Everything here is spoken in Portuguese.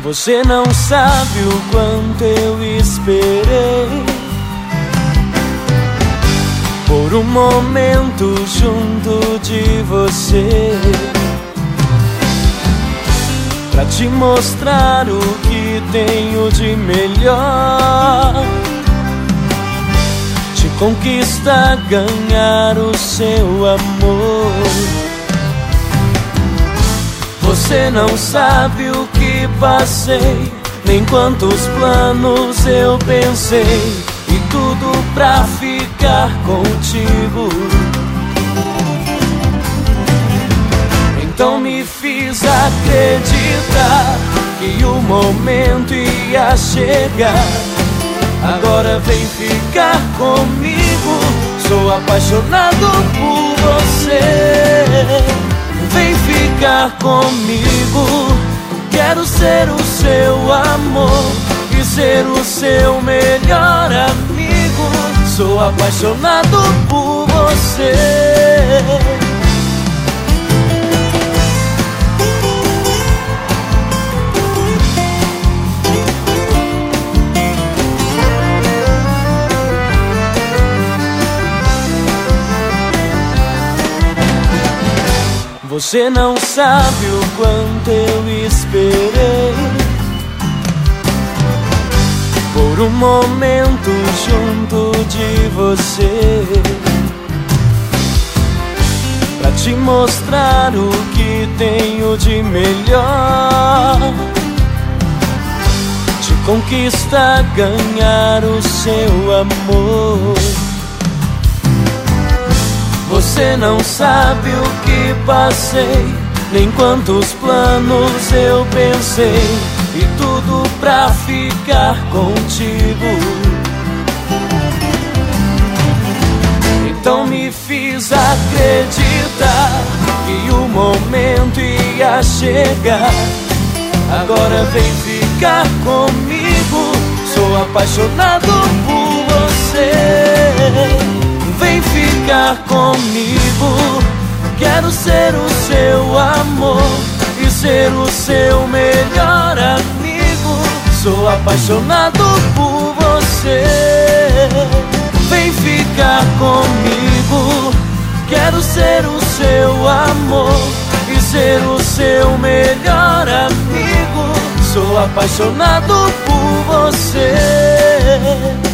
Você não sabe o quanto eu esperei por um momento junto de você, pra te mostrar o que tenho de melhor, te conquistar, ganhar o seu amor. Você não sabe o que passei, nem quantos planos eu pensei, e tudo pra ficar contigo. Então me fiz acreditar que o momento ia chegar. Agora vem ficar comigo, sou apaixonado por você. Vem ficar comigo, quero ser o seu amor e ser o seu melhor amigo. Sou apaixonado por você. Você não sabe o quanto eu esperei por um momento junto de você, pra te mostrar o que tenho de melhor, te conquistar, ganhar o seu amor. Você não sabe o que passei, nem quantos planos eu pensei, e tudo pra ficar contigo. Então me fiz acreditar que o momento ia chegar. Agora vem ficar comigo, sou apaixonado por você. Vem ficar comigo, quero ser o seu amor e ser o seu melhor amigo. Sou apaixonado por você. Vem ficar comigo, quero ser o seu amor e ser o seu melhor amigo. Sou apaixonado por você.